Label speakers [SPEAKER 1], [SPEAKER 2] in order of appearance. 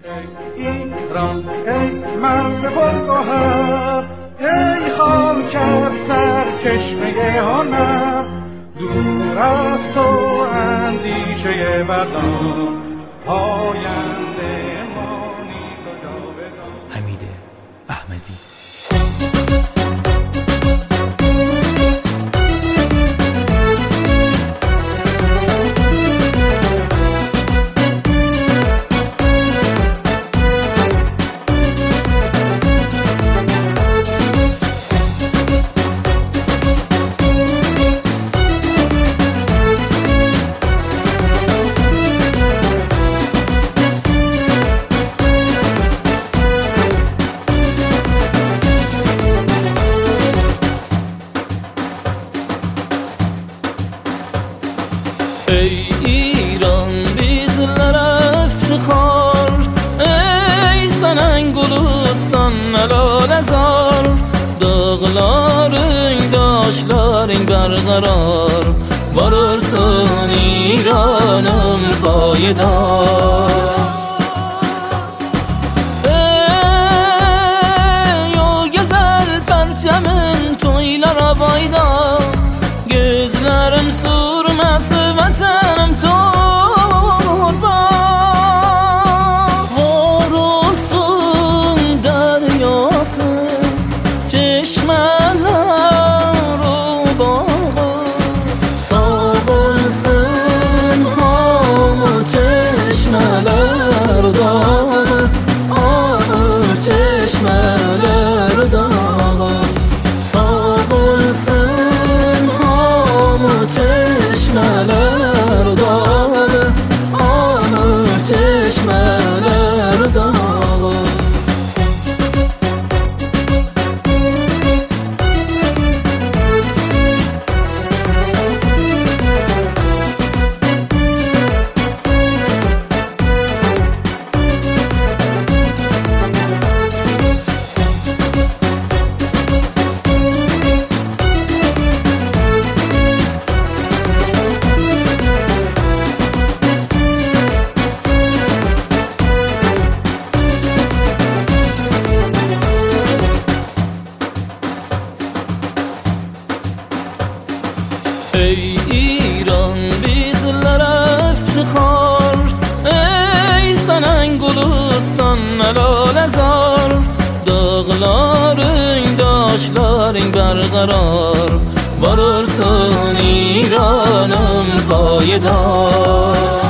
[SPEAKER 1] ایران ای مرد پرگوهر، ای خاک سرچشمه هنر، دور از تو اندیشه بدان، پاینده مانی تو جاودان.
[SPEAKER 2] حمید احمدی.
[SPEAKER 3] ای ایران bizler افتخار، ey senin Gülistan melolezar، dağların daşların berqarar، varırsın İranım payidar. Ey o güzel perçemin toylara bayda, gözlerim sürmesi vatanım torba. Var olsun deryası, çeşmeler o bağı, sağ olsun hamı çeşmeler dağı, hamı çeşmeler dağı, sağ olsun hamı çeşmeler dağı, hamı çeşmeler dağı. ای ایران bizler افتخار، ey senin Gülistan melolezar، dağların daşların berqarar، varırsın İranım payidar.